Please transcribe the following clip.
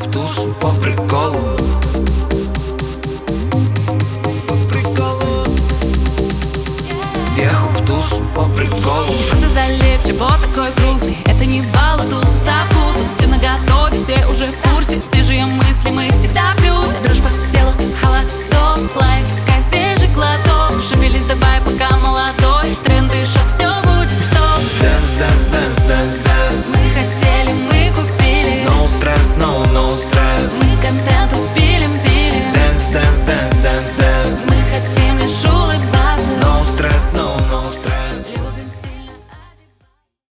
в тусу по приколу. Въехал в тусу по приколу. Что ты за леп, чего такой грустный? Это не балла, туса со вкусом. Все наготове, все уже в курсе. Свежие мысли, мы всегда в плюсе. Дружба